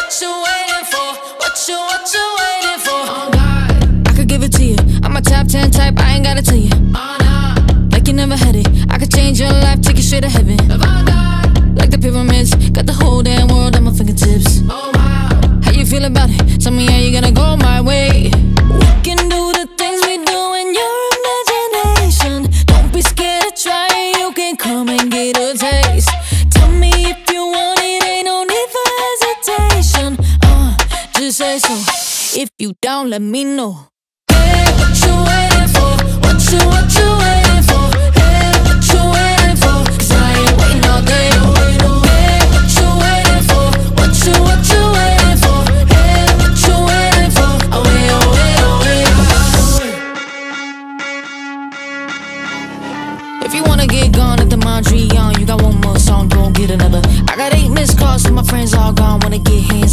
what you waiting for? What you waiting for? Oh God, I could give it to you. I'm a top 10 type, I ain't gotta tell you. Oh nah, like you never had it. I could change your life, take you straight to heaven. Oh God, like the pyramids, got the whole damn world at my fingertips. Oh wow, how you feel about it? Tell me how you gonna go my way. We can do the things we do in your imagination. Don't be scared to try it, you can come and get a taste. Tell me if you want it, ain't no need for hesitation. Just say so. If you down, let me know. Hey, what you waiting for? What you waiting for? Hey, what you waiting for? 'Cause I ain't waiting all day. Hey, what you waiting for? What you waiting for? Hey, what you waiting for? Oh wait, oh wait, oh wait. If you wanna get gone at the Mondrian, you got one more song, go get another. I got 8 missed calls, so my friends all gone. Wanna get hands